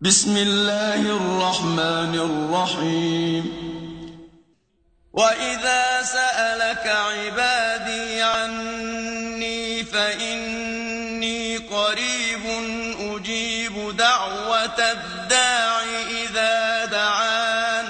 بسم الله الرحمن الرحيم. وإذا سألك عبادي عني فإني قريب أجيب دعوة الداع إذا دعان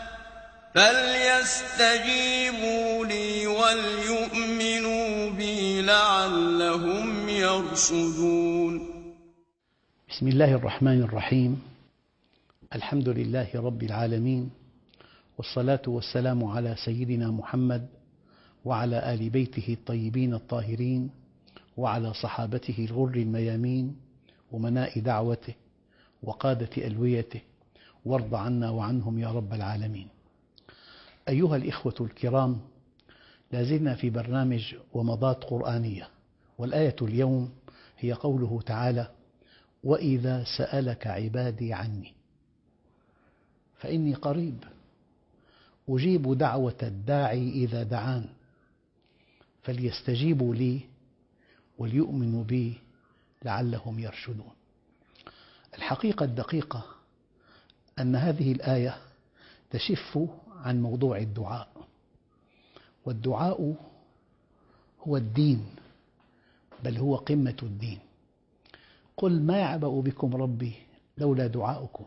فليستجيبوا لي وليؤمنوا بي لعلهم يرشدون. بسم الله الرحمن الرحيم. الحمد لله رب العالمين، والصلاة والسلام على سيدنا محمد وعلى آل بيته الطيبين الطاهرين وعلى صحابته الغر الميامين ومناء دعوته وقادة ألويته، وارض عنا وعنهم يا رب العالمين. أيها الإخوة الكرام، لازلنا في برنامج ومضات قرآنية، والآية اليوم هي قوله تعالى: وإذا سألك عبادي عني فإني قريب أجيب دعوة الداعي إذا دعان فليستجيبوا لي وليؤمنوا بي لعلهم يرشدون. الحقيقة الدقيقة أن هذه الآية تشف عن موضوع الدعاء، والدعاء هو الدين، بل هو قمة الدين. قل ما يعبأ بكم ربي لولا دعاؤكم.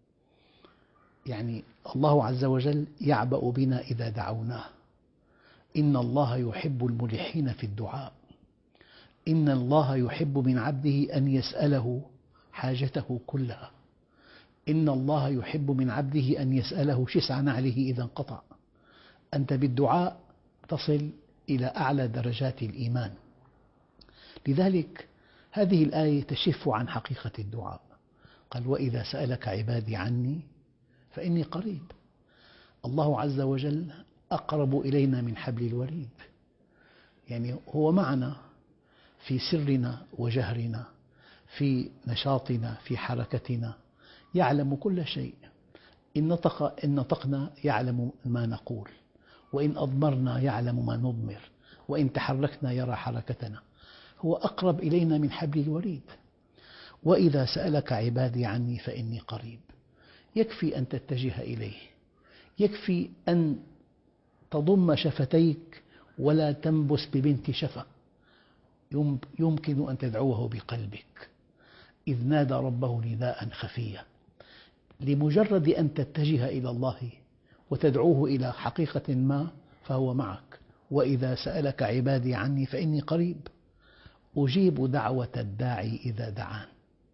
يعني الله عز وجل يعبأ بنا إذا دعوناه. إن الله يحب الملحين في الدعاء. إن الله يحب من عبده أن يسأله حاجته كلها. إن الله يحب من عبده أن يسأله شسع نعله إذا انقطع. أنت بالدعاء تصل إلى أعلى درجات الإيمان. لذلك هذه الآية تشف عن حقيقة الدعاء. قال: وإذا سألك عبادي عني فإني قريب. الله عز وجل أقرب إلينا من حبل الوريد، يعني هو معنا في سرنا وجهرنا، في نشاطنا، في حركتنا، يعلم كل شيء. إن نطقنا يعلم ما نقول، وإن أضمرنا يعلم ما نضمر، وإن تحركنا يرى حركتنا. هو أقرب إلينا من حبل الوريد. وإذا سألك عبادي عني فإني قريب. يكفي أن تتجه إليه، يكفي أن تضم شفتيك ولا تنبس ببنت شفة. يمكن أن تدعوه بقلبك إذ نادى ربه نداء خفيا. لمجرد أن تتجه إلى الله وتدعوه إلى حقيقة ما فهو معك. وإذا سألك عبادي عني فإني قريب أجيب دعوة الداعي إذا دعان.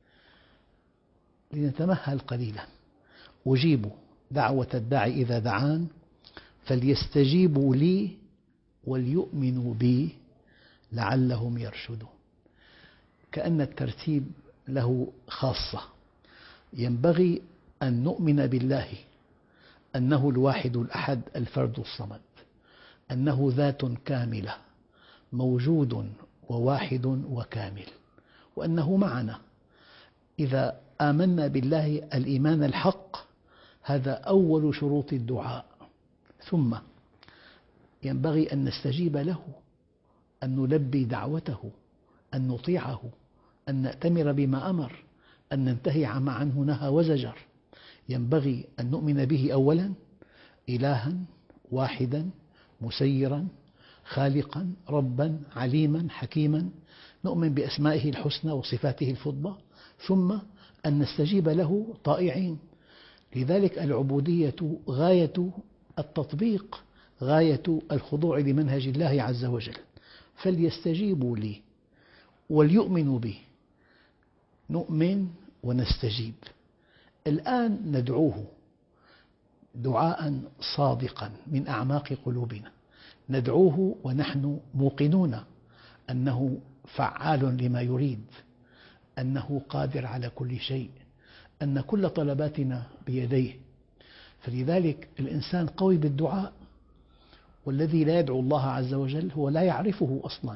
لنتمهل قليلا. أجيب دعوة الداعي إذا دعان فليستجيبوا لي وليؤمنوا بي لعلهم يرشدون. كأن الترتيب له خاصة. ينبغي أن نؤمن بالله أنه الواحد الأحد الفرد الصمد، أنه ذات كاملة موجود وواحد وكامل، وأنه معنا. إذا آمنا بالله الإيمان الحق، هذا أول شروط الدعاء. ثم ينبغي أن نستجيب له، أن نلبي دعوته، أن نطيعه، أن نأتمر بما أمر، أن ننتهي عما عنه نهى وزجر. ينبغي أن نؤمن به أولا إلها واحدا مسيرا خالقا ربا عليما حكيما، نؤمن بأسمائه الحسنى وصفاته الفضلى، ثم أن نستجيب له طائعين. لذلك العبودية غاية التطبيق، غاية الخضوع لمنهج الله عز وجل. فليستجيبوا لي وليؤمنوا بي. نؤمن ونستجيب. الآن ندعوه دعاء صادقا من أعماق قلوبنا، ندعوه ونحن موقنون أنه فعال لما يريد، أنه قادر على كل شيء، أن كل طلباتنا بيديه. فلذلك الإنسان قوي بالدعاء، والذي لا يدعو الله عز وجل هو لا يعرفه أصلا.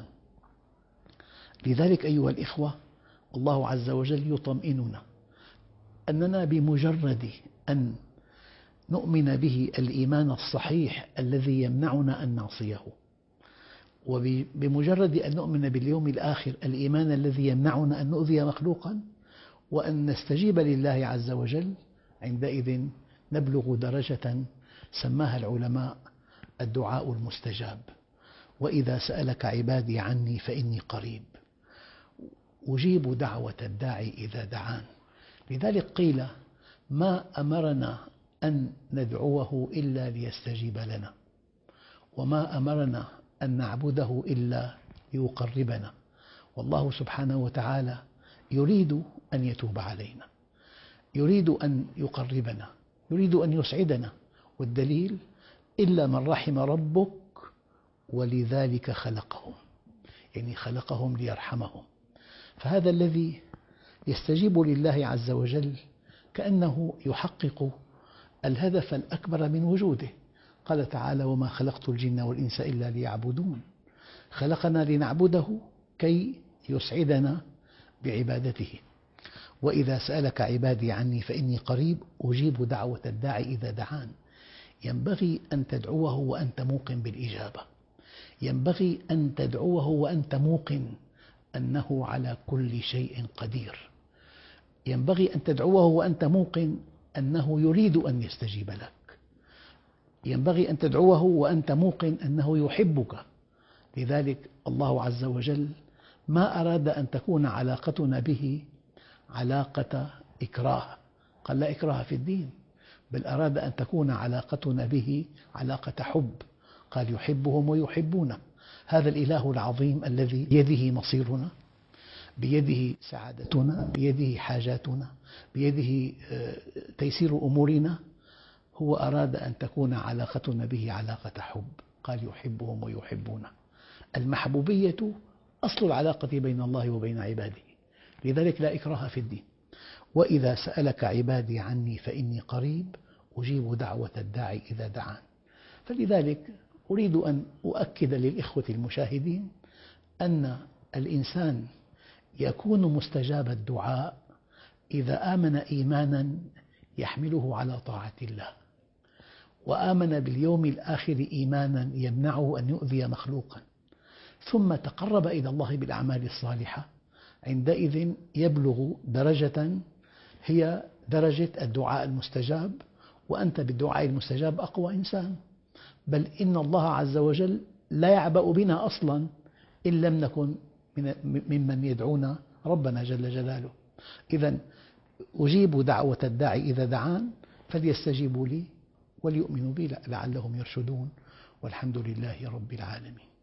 لذلك أيها الإخوة، الله عز وجل يطمئننا أننا بمجرد أن نؤمن به الإيمان الصحيح الذي يمنعنا أن نعصيه، وبمجرد أن نؤمن باليوم الآخر الإيمان الذي يمنعنا أن نؤذي مخلوقا، وأن نستجيب لله عز وجل، عندئذ نبلغ درجة سماها العلماء الدعاء المستجاب. وإذا سألك عبادي عني فإني قريب أجيب دعوة الداعي إذا دعان. لذلك قيل: ما أمرنا أن ندعوه إلا ليستجيب لنا، وما أمرنا أن نعبده إلا ليقربنا. والله سبحانه وتعالى يريد أن يتوب علينا، يريد أن يقربنا، يريد أن يسعدنا. والدليل: إلا من رحم ربك ولذلك خلقهم، يعني خلقهم ليرحمهم. فهذا الذي يستجيب لله عز وجل كأنه يحقق الهدف الأكبر من وجوده. قال تعالى: وما خلقت الجن والإنس إلا ليعبدون. خلقنا لنعبده كي يسعدنا بعبادته. وإذا سألك عبادي عني فإني قريب أجيب دعوة الداعي إذا دعان. ينبغي أن تدعوه وأنت موقن بالإجابة، ينبغي أن تدعوه وأنت موقن أنه على كل شيء قدير، ينبغي أن تدعوه وأنت موقن أنه يريد أن يستجيب لك، ينبغي أن تدعوه وأنت موقن أنه يحبك. لذلك الله عز وجل ما أراد أن تكون علاقتنا به علاقة إكراه، قال: لا إكراه في الدين، بل أراد أن تكون علاقتنا به علاقة حب، قال: يحبهم ويحبونه. هذا الإله العظيم الذي بيده مصيرنا، بيده سعادتنا، بيده حاجاتنا، بيده تيسير أمورنا، هو أراد أن تكون علاقتنا به علاقة حب، قال: يحبهم ويحبونه. المحبوبية أصل العلاقة بين الله وبين عباده، لذلك لا إكراه في الدين. وإذا سألك عبادي عني فإني قريب أجيب دعوة الداعي إذا دعان. فلذلك أريد أن أؤكد للإخوة المشاهدين أن الإنسان يكون مستجاب الدعاء إذا آمن إيمانا يحمله على طاعة الله، وآمن باليوم الآخر إيمانا يمنعه أن يؤذي مخلوقا، ثم تقرب إلى الله بالأعمال الصالحة. عندئذ يبلغ درجة هي درجة الدعاء المستجاب، وأنت بالدعاء المستجاب أقوى إنسان. بل إن الله عز وجل لا يعبأ بنا أصلا إن لم نكن ممن يدعون ربنا جل جلاله. إذن أجيب دعوة الداعي إذا دعان، فليستجيبوا لي وليؤمنوا بي لعلهم يرشدون. والحمد لله رب العالمين.